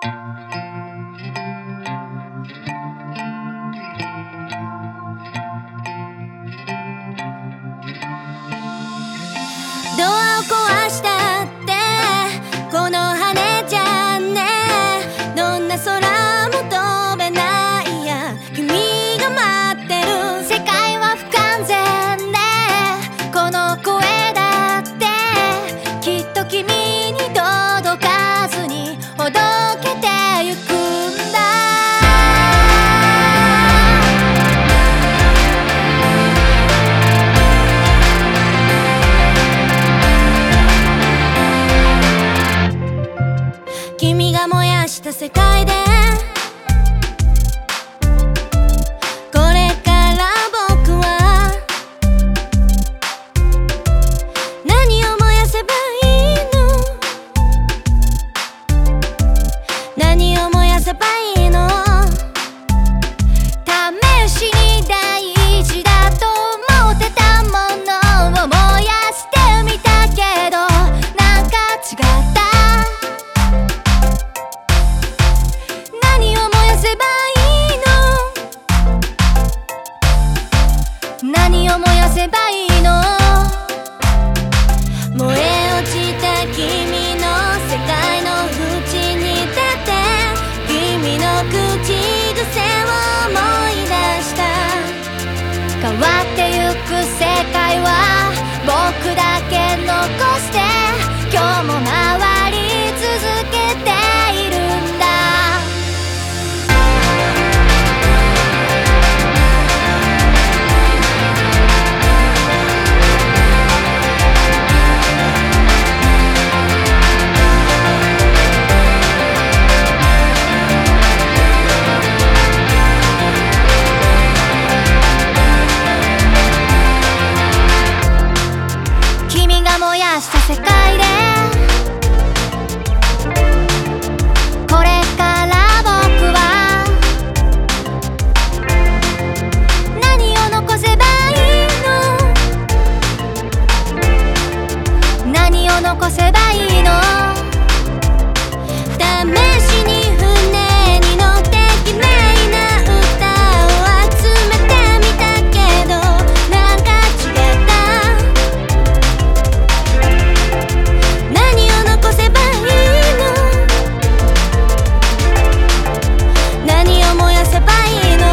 ドアを壊したってこの羽じゃねえ、どんな空も飛べないや君が待ってる。世界は不完全でこの声だってきっと君に届かずにほどけてゆくんだ。君が燃やした世界でこれから僕は何を燃やせばいいの？何を燃やせばいいの？試しに大事だと思ってたものを燃やしてみたけどなんか違った。何を燃やせばいいの？何を燃やせばいいの？燃え落ちた君の世界の縁に立って君の口癖を思い出した。変わってゆく世界は僕だけ残して今日も回り続けているんだ。君が燃やした世界でこれから僕は何を残せばいいの？何を残せばいいの？試しに船に乗って綺麗な歌を集めてみたけどなんか違った。何を残せばいいの？何を燃やせばいいの？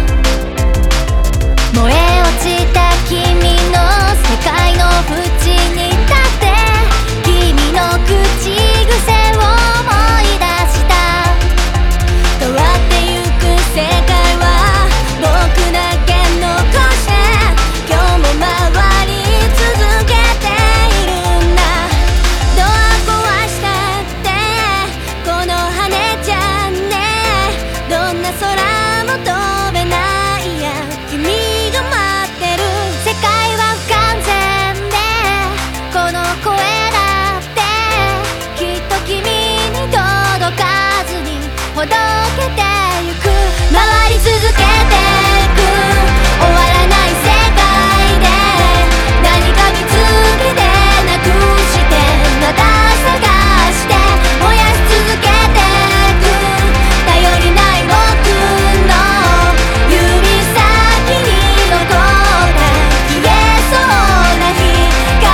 燃え落ちた君の世界の縁に立って君の口癖を思い出した。変わってゆく世界は僕だけ残して今日も回り続けているんだ。ドア壊したってこの羽じゃねえ、どんな空も飛べないや君が待ってる。世界は不完全でこの声だってきっと君に届かずにほどけてゆく。回り続けていく終わらない世界で何か見つけてなくしてまた探して燃やし続けてく。頼りない僕の指先に残った消えそうな光。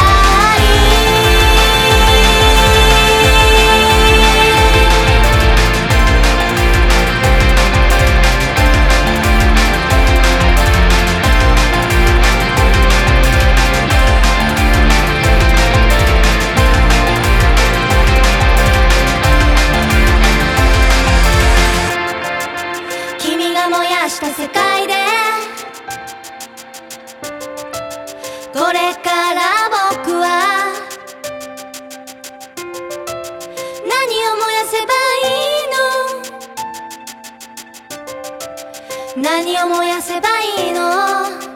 君が燃やした世界でこれから僕は何を燃やせばいいの？何を燃やせばいいの？